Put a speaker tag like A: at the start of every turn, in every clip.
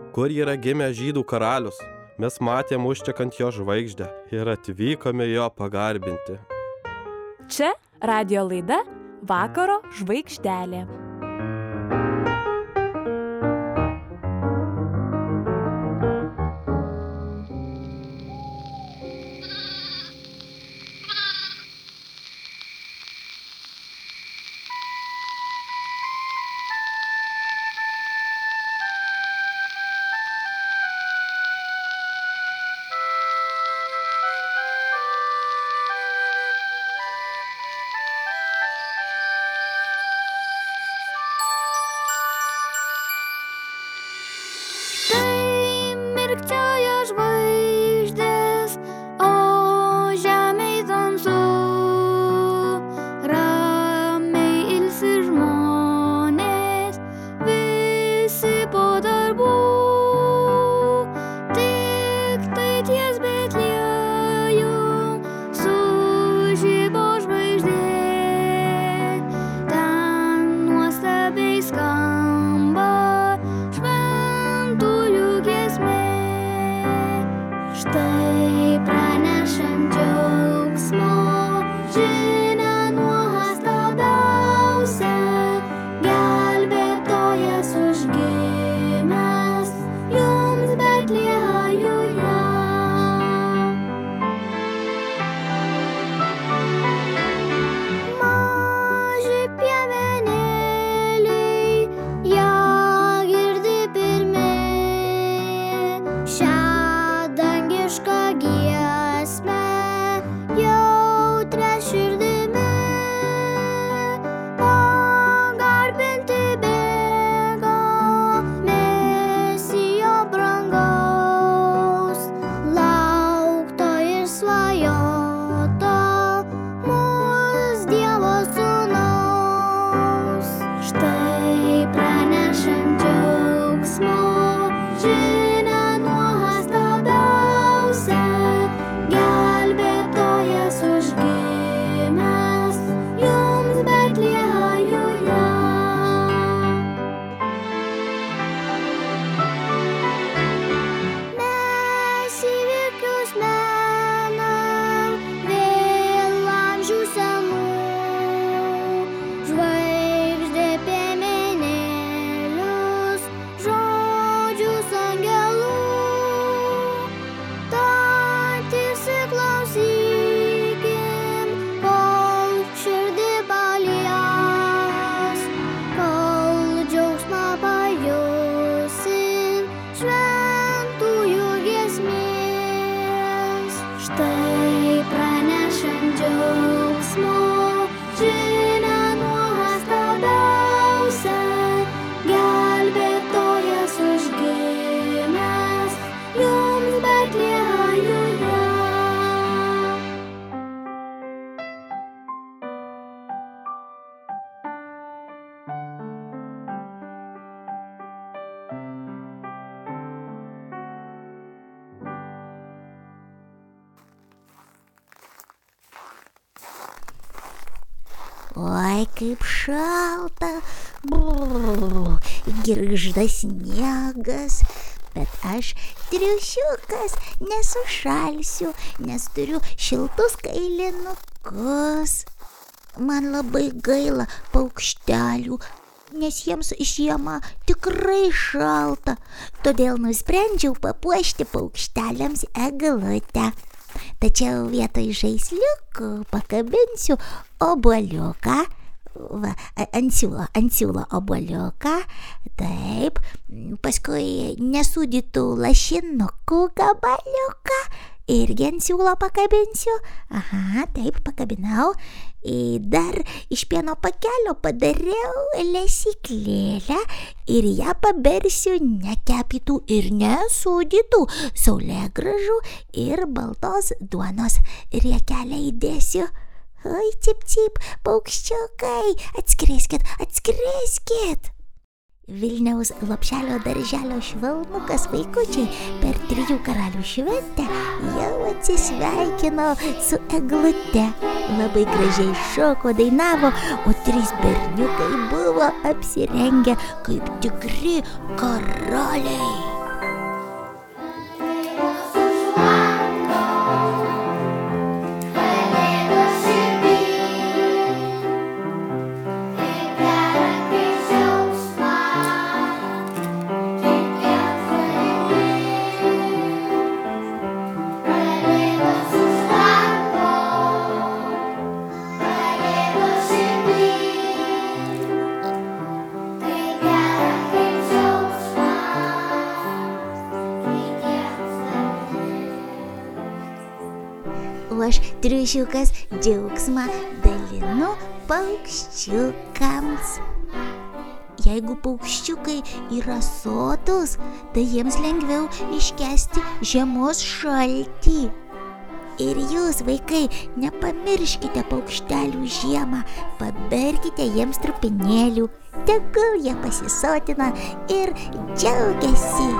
A: kur yra gimęs žydų karalius. Mes matėm užtekant jo žvaigždę ir atvykome jo pagarbinti.
B: Čia radijo laida Vakaro žvaigždelė.
C: Oi, kaip šalta, girgžda sniegas, bet aš triušiukas, nesušalsiu, nes turiu šiltus kailinukus. Man labai gaila paukštelių, nes jiems žiemą tikrai šalta, todėl nusprendžiau papuošti paukšteliams eglutę. Tačiau vietoj žaisliukų pakabinsiu obuoliuką, ant siūlo obuoliuką, taip, paskui nesūdytų lašinukų gabaliuką irgi ant siūlo pakabinsiu, taip, pakabinau, dar iš pieno pakelio padariau lesyklėlę ir ją pabersiu nekepytų ir nesūdytų saulėgrąžų ir baltos duonos riekelę įdėsiu. Oi, cip, cip, paukščiukai, atskriskit. Vilniaus Lopšelio darželio švelnukas vaikučiai per 3 karalių šventę jau atsisveikino su eglute. Labai gražiai šoko, dainavo, o 3 berniukai buvo apsirengę kaip tikri karaliai. triušiukas džiaugsmą dalinu paukščiukams. Jeigu paukščiukai yra sotūs, tai jiems lengviau iškęsti žiemos šaltį. Ir jūs, vaikai, nepamirškite paukštelių žiemą, paberkite jiems trupinėlių, tegul jie pasisotina ir džiaugiasi.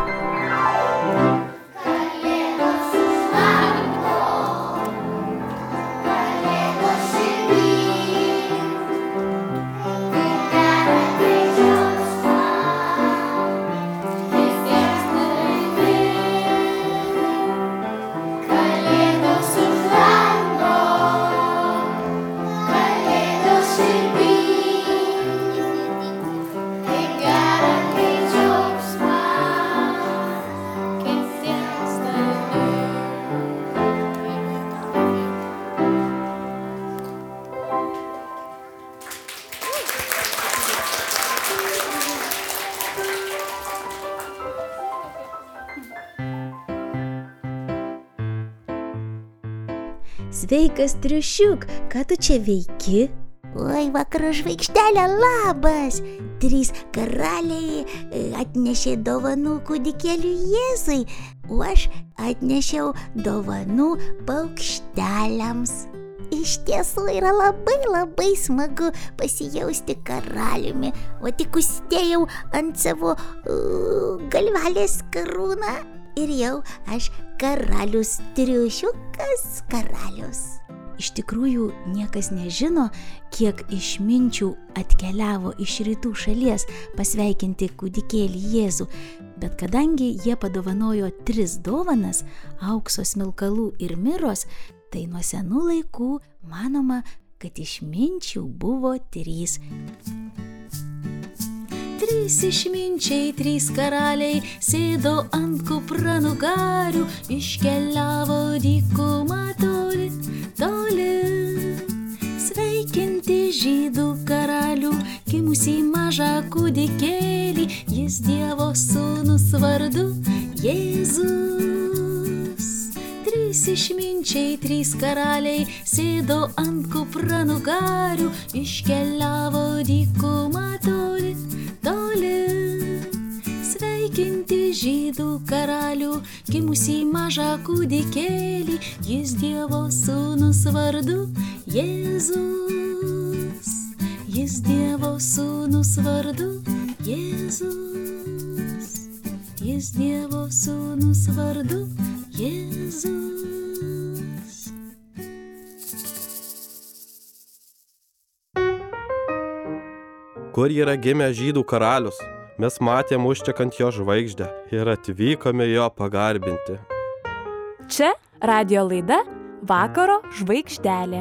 D: Sveikas, triušiuk, ką tu čia veiki?
C: Oi, vakaro žvaigždelė, labas! 3 karaliai atnešė dovanų kūdikėliui Jėzui, o aš atnešiau dovanų paukšteliams. Iš tiesų yra labai smagu pasijausti karaliumi, o tik užsidėjau ant savo galvelės karūną ir jau aš karalius, triušiukas karalius.
D: Iš tikrųjų, niekas nežino, kiek išminčių atkeliavo iš rytų šalies pasveikinti kūdikėlį Jėzų, bet kadangi jie padovanojo 3 dovanas – aukso, smilkalų ir miros, tai nuo senų laikų manoma, kad išminčių buvo 3. 3 išminčiai, 3 karaliai sėdo ant kupranugarių, iškeliavo dykumą toli, sveikinti žydų karalių, gimusį mažą kūdikėlį, jis Dievo sūnus vardu Jėzus. 3 išminčiai, 3 karaliai sėdo ant kupranugarių, iškeliavo dykumą toli, sveikinti žydų karalių, gimusį mažą kūdikėlį, jis Dievo sūnus vardu Jėzus. Jis Dievo sūnus vardu Jėzus. Jis Dievo sūnus vardu Jėzus.
A: Kur yra gimęs žydų karalius? Mes matėm užtekant jo žvaigždę ir atvykome jo pagarbinti.
B: Čia radijo laida Vakaro žvaigždelė.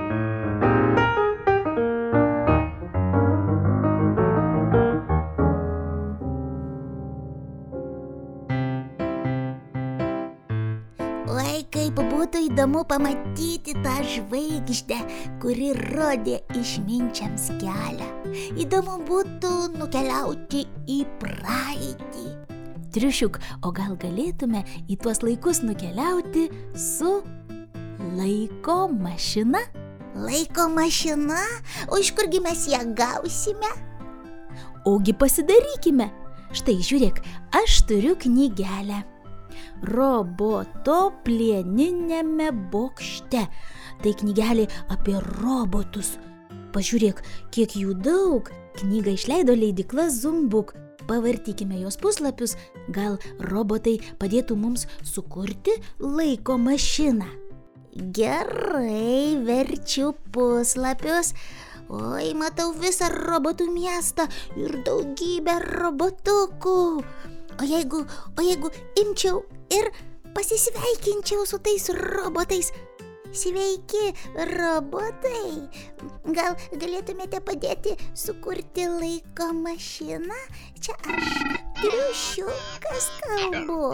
C: Oi, kaip būtų įdomu pamatyti tą žvaigždę, kuri rodė išminčiams kelią. Įdomu būtų nukeliauti į praeitį.
D: Triušiuk, o gal galėtume į tuos laikus nukeliauti su laiko mašina?
C: Laiko mašina? O iš kurgi mes ją gausime?
D: Ogi pasidarykime. Štai žiūrėk, aš turiu knygelę. Roboto plieniniame bokšte. Tai knygelė apie robotus. Pažiūrėk, kiek jų daug. Knygą išleido leidykla Zumbuk. Pavartykime jos puslapius. Gal robotai padėtų mums sukurti laiko mašiną.
C: Gerai, verčiu puslapius. Oi, matau visą robotų miestą ir daugybę robotukų. O jeigu imčiau ir pasisveikinčiau su tais robotais? Sveiki, robotai! Gal galėtumėte padėti sukurti laiko mašiną? Čia aš, triušiukas, kalbu.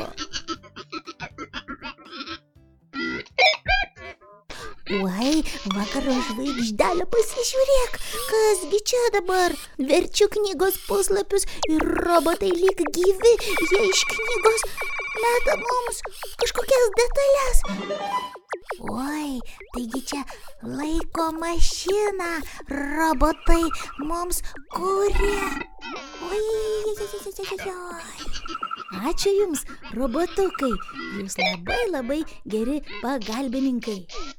C: Oi, vakaro žvaigždelė, pasižiūrėk, kasgi čia dabar? Verčiu knygos puslapius ir robotai lyg gyvi, jie iš knygos meta mums kažkokias detalės. Oi, taigi čia laiko mašiną robotai mums kuria. Oi.
D: Ačiū Jums, robotukai. Jūs labai geri pagalbininkai.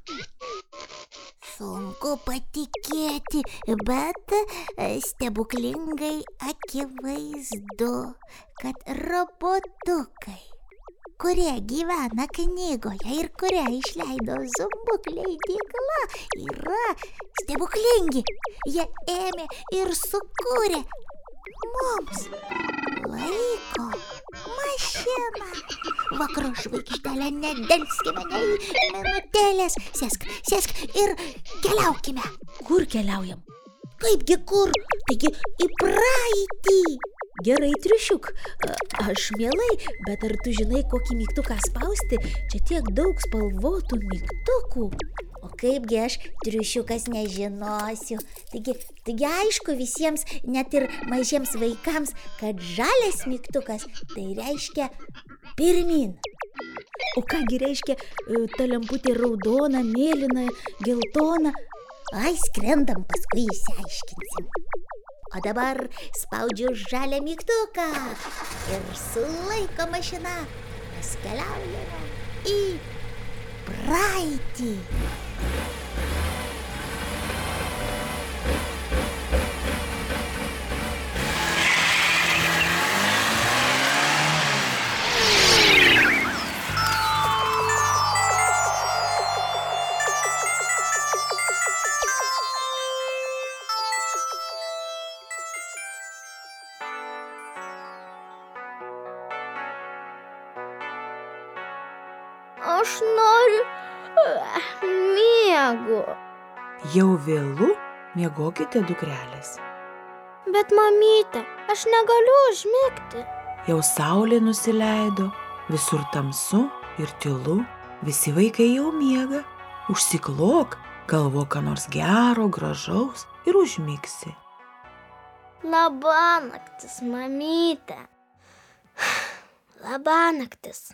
C: Sunku patikėti, bet stebuklingai akivaizdu, kad robotukai, kurie gyvena knygoje ir kurią išleido Zumbuk leidykla, yra stebuklingi. Jie ėmė ir sukūrė mums laiko mašiną. Vakaro žvaigždelė, nedelskime nei minutėlės. Sėsk ir keliaukime.
D: Kur keliaujam?
C: Kaipgi kur? Taigi į praeitį.
D: Gerai, triušiuk, aš mielai, bet ar tu žinai, kokį mygtuką spausti? Čia tiek daug spalvotų mygtukų.
C: O kaipgi aš, triušiukas, nežinosiu. Taigi aišku visiems, net ir mažiems vaikams, kad žalias mygtukas tai reiškia pirmyn.
D: O kągi reiškia ta lemputė raudona, mėlyna, geltona?
C: Ai, skrendam, paskui išsiaiškinsim. O dabar spaudžiu žalią mygtuką ir su laiko mašina mes keliaujame į praeitį.
E: Aš noriu miego.
B: Jau vėlu, miegokite, dukrelės.
E: Bet mamyte, aš negaliu užmigti.
B: Jau saulė nusileido, visur tamsu ir tylu, visi vaikai jau miega. Užsiklok, galvok ką nors gero, gražaus ir užmigsi.
E: Labanaktis, mamyte. Labanaktis.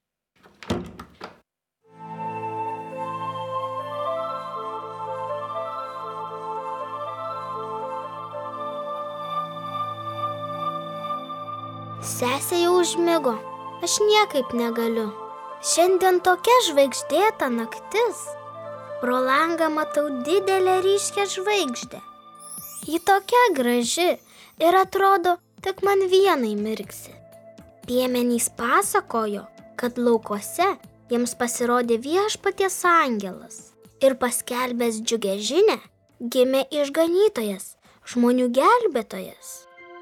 E: Sesė jau užmigo, aš niekaip negaliu. Šiandien tokia žvaigždėta naktis. Pro langą matau didelę ryškią žvaigždę. Ji tokia graži ir atrodo, tik man vienai mirksi. Piemenys pasakojo, kad laukuose jiems pasirodė viešpaties angelas ir paskelbęs džiugią žinią gimė išganytojas, žmonių gelbėtojas.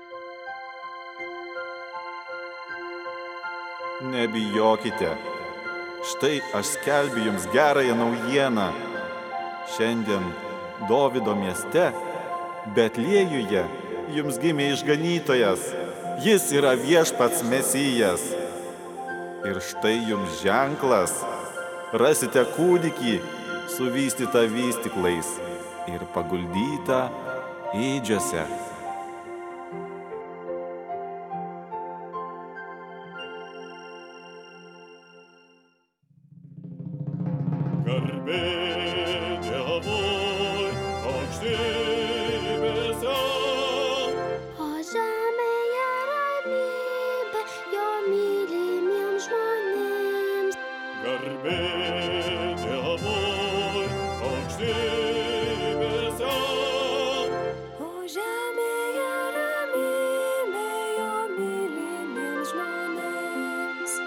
F: Nebijokite, štai aš skelbiu jums gerąją naujieną. Šiandien Dovydo mieste, Betliejuje, jums gimė išganytojas. Jis yra viešpats Mesijas. Ir štai jums ženklas. Rasite kūdikį suvystytą vystyklais ir paguldytą ėdžiose.
G: Garbė Dievui aukštybėse.
E: O žemėje ramybė jo mylimiems žmonėms.
G: Garbė Dievui aukštybėse.
E: O žemėje ramybė jo mylimiems žmonėms.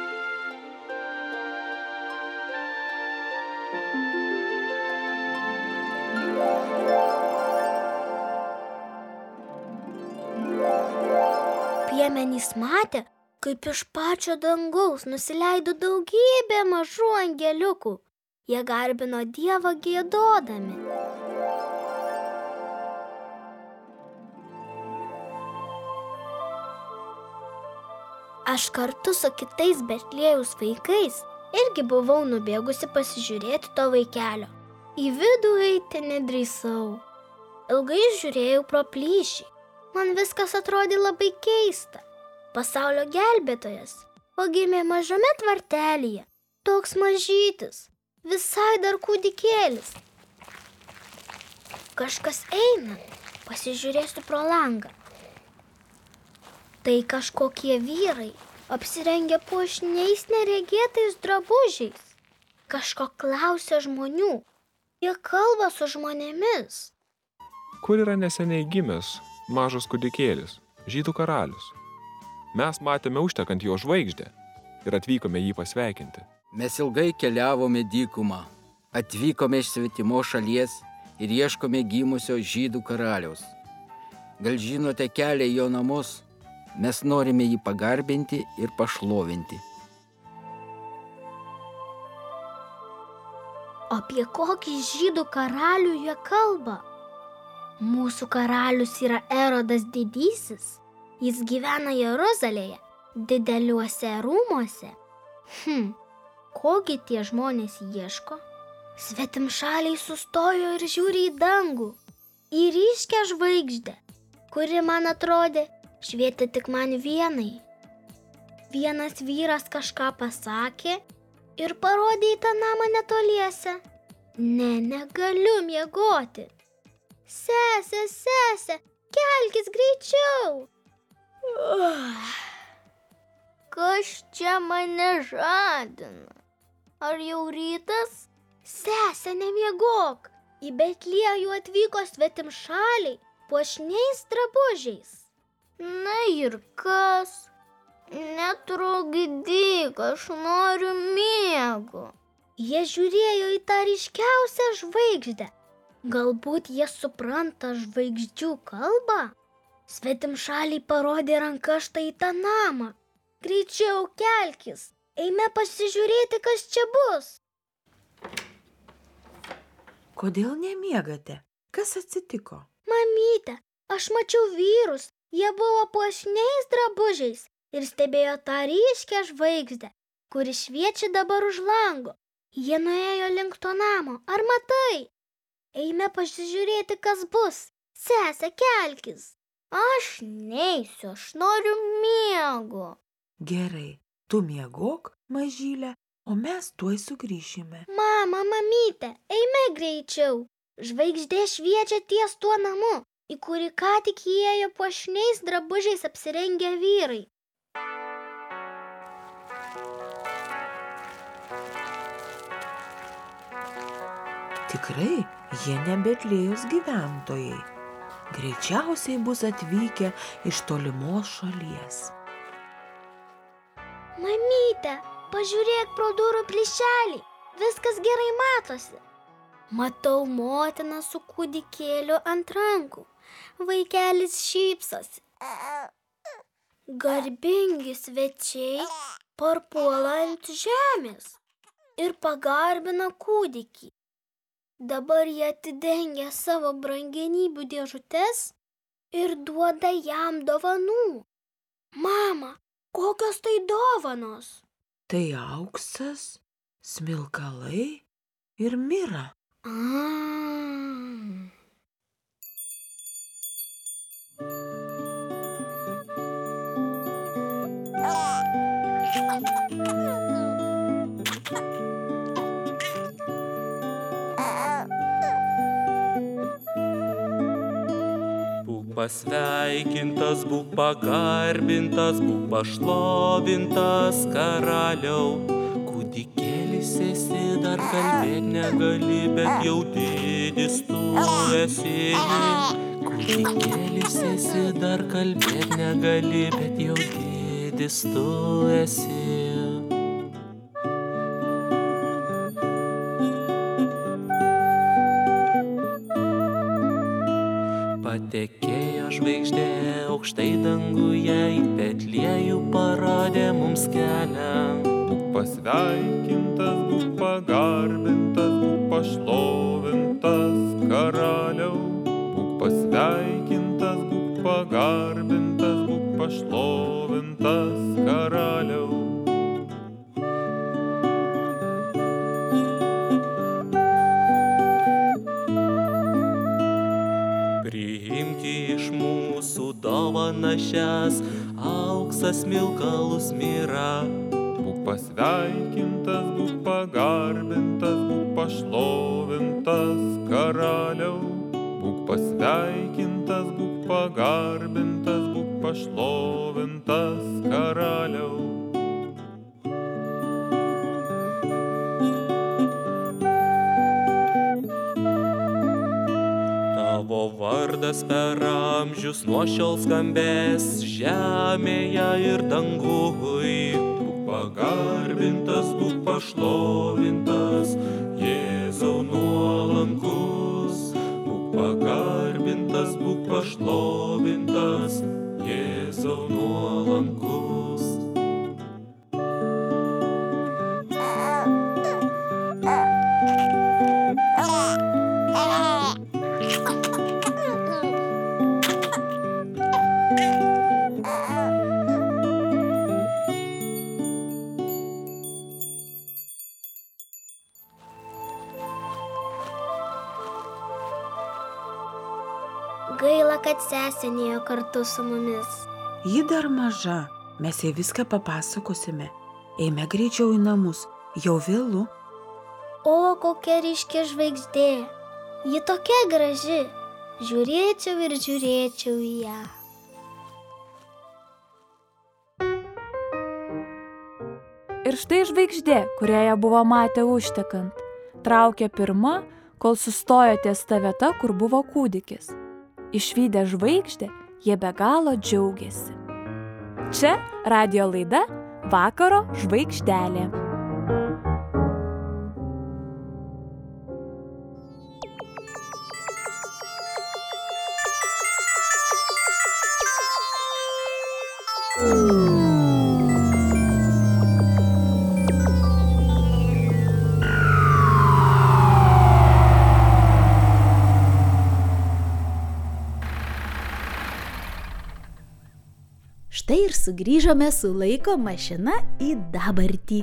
E: Piemenys matė, kaip iš pačio dangaus nusileido daugybė mažų angeliukų. Jie garbino Dievą giedodami. Aš kartu su kitais Betliejaus vaikais irgi buvau nubėgusi pasižiūrėti to vaikelio. Į vidų eiti nedrįsau. Ilgai žiūrėjau pro plyšį. Man viskas atrodė labai keista. Pasaulio gelbėtojas, o gimė mažame tvartelyje, toks mažytis. visai dar kūdikėlis. Kažkas eina, pasižiūrėsiu pro langą. Tai kažkokie vyrai, apsirengę puošniais neregėtais drabužiais. Kažko klausia žmonių, jie kalba su žmonėmis.
H: Kur yra neseniai gimęs mažas kūdikėlis, žydų karalius? Mes matėme užtekant jo žvaigždę ir atvykome jį pasveikinti.
I: Mes ilgai keliavome dykumą, atvykome iš svetimos šalies ir ieškome gimusio žydų karaliaus. Gal žinote kelią į jo namus? Mes norime jį pagarbinti ir pašlovinti.
E: Apie kokį žydų karalių jie kalba? Mūsų karalius yra Erodas didysis. Jis gyvena Jeruzalėje, dideliuose rūmuose. Kogi tie žmonės ieško? Svetimšaliai sustojo ir žiūri į dangų, į ryškią žvaigždę, kuri, man atrodė, švietė tik man vienai. Vienas vyras kažką pasakė ir parodė į tą namą netoliese. Negaliu miegoti. Sese, kelkis greičiau. Kas čia mane žadina? Ar jau rytas? Sese, nemiegok. Į Betliejų atvyko svetimšaliai, puošniais drabužiais. Na ir kas? Netrukdyk, aš noriu miego. Jie žiūrėjo į tą ryškiausią žvaigždę. Galbūt jie supranta žvaigždžių kalbą? Svetimšaliai parodė ranka štai į tą namą. Greičiau kelkis, eime pasižiūrėti, kas čia bus.
B: Kodėl nemiegate? Kas atsitiko?
E: Mamyte, aš mačiau vyrus, jie buvo puošniais drabužiais ir stebėjo tą ryškią žvaigždę, kuri šviečia dabar už lango. Jie nuėjo link to namo, ar matai? Eime pasižiūrėti, kas bus. Sese, kelkis. Aš neisiu, aš noriu miego.
B: Gerai, tu miegok, mažylė, o mes tuoj sugrįšime.
E: Mama, mamyte, eime greičiau. Žvaigždė šviečia ties tuo namu, į kurį ką tik įėjo puošniais drabužiais apsirengę vyrai.
B: Tikrai, jie ne Betliejaus gyventojai. Greičiausiai bus atvykę iš tolimos šalies.
E: Mamyte, pažiūrėk pro durų plyšelį, viskas gerai matosi. Matau motiną su kūdikėliu ant rankų, vaikelis šypsosi. Garbingi svečiai parpuola ant žemės ir pagarbina kūdikį. Dabar jie atidengia savo brangenybių dėžutes ir duoda jam dovanų. Mama, kokios tai dovanos?
B: Tai auksas, smilkalai ir mira.
J: Pasveikintas, būk pagarbintas, būk pašlovintas, karaliau. Kūdikėlis esi, dar kalbėt negali, bet jau didis tu esi. Kūdikėlis esi, dar kalbėt negali, bet jau didis tu esi. Patekėjo žvaigždė aukštai danguje, į Betliejų parodė mums kelią.
F: Būk pasveikintas, būk pagarbintas, būk pašlovintas, karaliau. Būk pasveikintas, būk pagarbintas, būk pašlovintas, karaliau.
J: Priimti iš mūsų dovaną šias, auksas, smilkalus, mira.
F: Būk būk pasveikintas, būk pagarbintas, būk pašlovintas, karaliau. Būk pasveikintas, būk pagarbintas, būk pašlovintas, karaliau.
J: Tavo vardas per amžius nuo šiol skambės žemėje ir danguj. Būk pagarbintas, būk pašlovintas, Jėzau nuolankus. Būk pagarbintas, būk pašlovintas, Jėzau nuolankus.
E: Gaila, kad sesė nėjo kartu su mumis.
B: Ji dar maža, mes jai viską papasakosime. Eime greičiau į namus, jau vėlu.
E: O, kokia ryški žvaigždė. Ji tokia graži. Žiūrėčiau ir žiūrėčiau į ją.
K: Ir štai žvaigždė, kurią jie buvo matę užtekant, traukė pirma, kol sustojo ties ta vieta, kur buvo kūdikis. Išvydę žvaigždę, jie be galo džiaugėsi. Čia radijo laida Vakaro žvaigždelė.
D: Štai ir sugrįžome su laiko mašina į dabartį.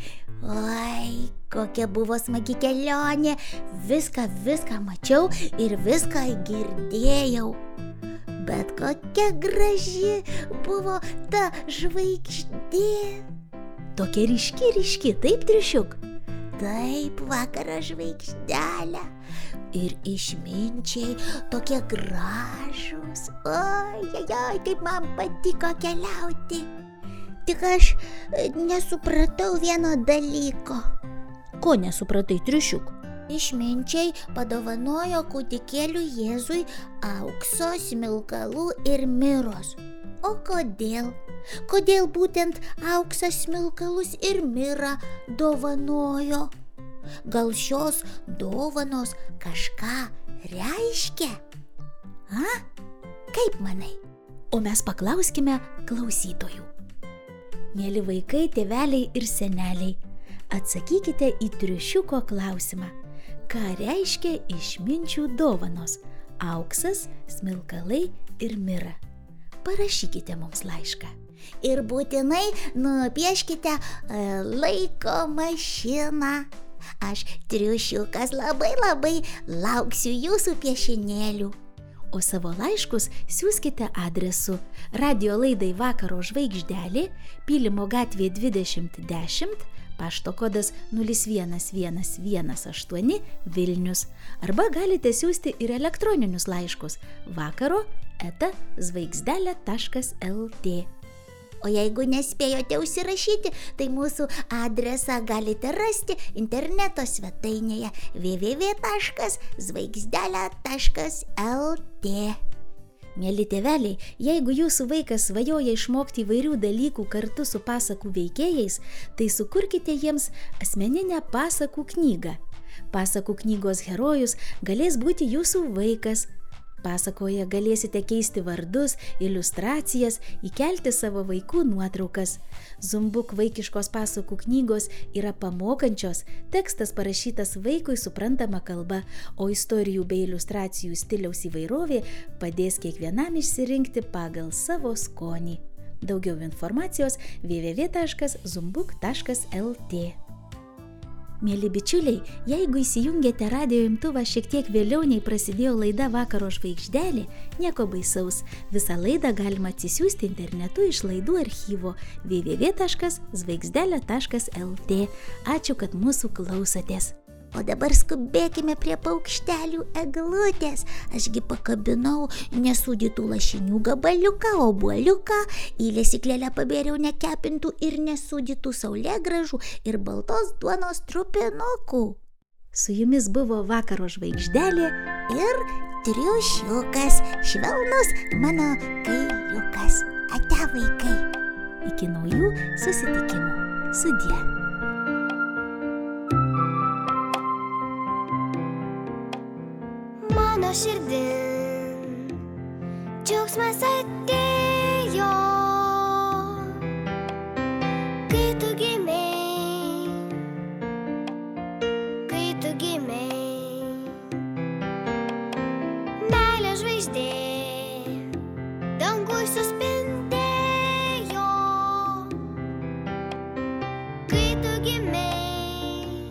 C: Oi, kokia buvo smagi kelionė. Viską mačiau ir viską girdėjau. Bet kokia graži buvo ta žvaigždė.
D: Tokia ryški, taip, triušiuk?
C: Taip, vakaro žvaigždelė. Ir išminčiai tokie gražūs. Oi, kaip man patiko keliauti. Tik aš nesupratau vieno dalyko.
D: Ko nesupratai, triušiuk?
C: Išminčiai padovanojo kūdikėliui Jėzui aukso, smilkalų ir miros. O kodėl? Kodėl būtent auksą, smilkalus ir mirą dovanojo? Gal šios dovanos kažką reiškia? A? Kaip manai?
D: O mes paklauskime klausytojų. Mieli vaikai, tėveliai ir seneliai, atsakykite į triušiuko klausimą. Ką reiškia išminčių dovanos – auksas, smilkalai ir mira? Parašykite mums laišką.
C: Ir būtinai nupieškite laiko mašiną. Aš, triušiukas, labai lauksiu jūsų piešinėlių.
D: O savo laiškus siųskite adresu radijo laidai Vakaro žvaigždelė, Pylimo gatvė 2010, pašto kodas 01118 Vilnius. Arba galite siųsti ir elektroninius laiškus vakaro@žvaigždelė.lt.
C: O jeigu nespėjote užsirašyti, tai mūsų adresą galite rasti interneto svetainėje www.žvaigždelė.lt.
D: Mieli tėveliai, jeigu jūsų vaikas svajoja išmokti įvairių dalykų kartu su pasakų veikėjais, tai sukurkite jiems asmeninę pasakų knygą. Pasakų knygos herojus galės būti jūsų vaikas. Pasakoje galėsite keisti vardus, iliustracijas, įkelti savo vaikų nuotraukas. Zumbuk vaikiškos pasakų knygos yra pamokančios, tekstas parašytas vaikui suprantama kalba, o istorijų bei iliustracijų stiliaus įvairovė padės kiekvienam išsirinkti pagal savo skonį. Daugiau informacijos www.zumbuk.lt. Mėly bičiuliai, jeigu įsijungėte radijo imtuvą šiek tiek vėliau nei prasidėjo laida Vakaro žvaigždelė, nieko baisaus. Visą laidą galima atsisiųsti internetu iš laidų archyvo www.žvaigždelė.lt. Ačiū, kad mūsų klausotės.
C: O dabar skubėkime prie paukštelių eglutės. Ašgi pakabinau nesūdytų lašinių gabaliuką, obuoliuką, į lesyklėlę pabėriau nekepintų ir nesūdytų saulėgrąžų ir baltos duonos trupinukų.
D: Su jumis buvo Vakaro žvaigždelė
C: ir triušiukas, švelnus mano kailiukas. Ate, vaikai.
D: Iki naujų susitikimų. Sudie.
E: Mano širdin džiaugsmas atėjo, kai tu gimei, meilės žvaigždė dangui suspindėjo, kai tu gimei,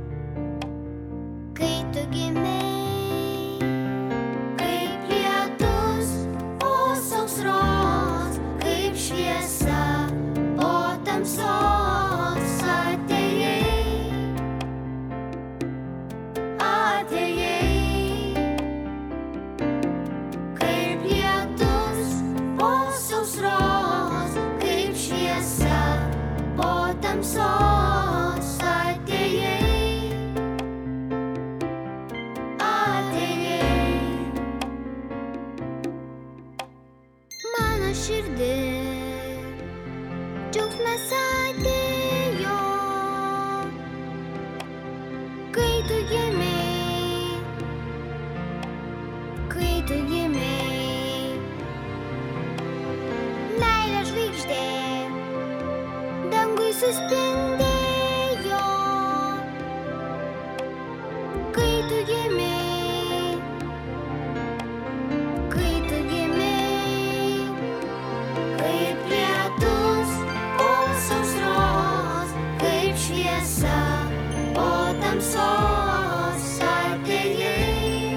E: kaip lietus po sausros, kaip šviesa po tamsos atėjai,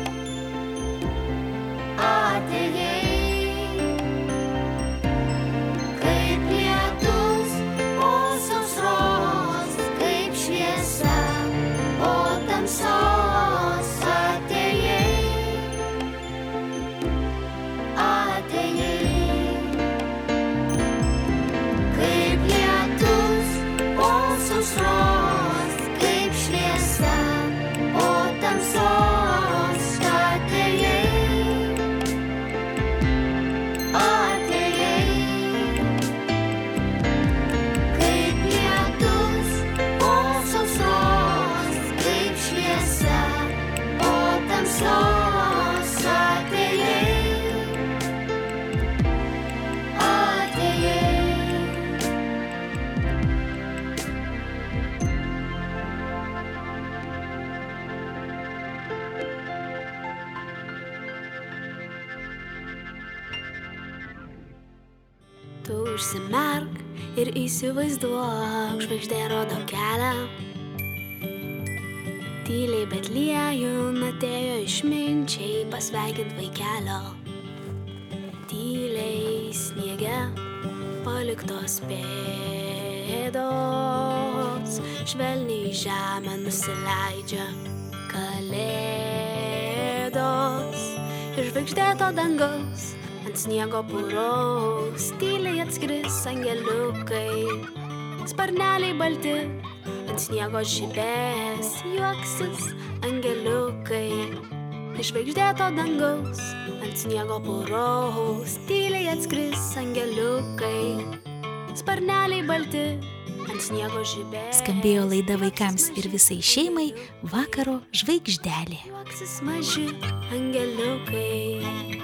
E: kaip lietus po sausros, kaip šviesa po tamsos atėjai. Kaip lietus po sausros, kaip šviesa po tamsos atėjai. Kaip lietus po sausros, kaip šviesa po tamsos atėjai. Tu užsimerk ir įsivaizduok, žvaigždė rodo kelią. Tyliai Betliejun atėjo išminčiai pasveikint vaikelio. Tyliai sniege paliktos pėdos, švelniai į žemę nusileidžia kalėdos. Iš žvaigždėto dangaus ant sniego puraus tyliai atskris angeliukai, sparneliai balti ant sniego žibės, juoksis angeliukai. Iš žvaigždėto dangaus ant sniego puraus tyliai atskris angeliukai, sparneliai balti ant sniego žibės.
D: Skambėjo laida vaikams ir visai šeimai Vakaro žvaigždelė.
E: Juoksis maži angeliukai.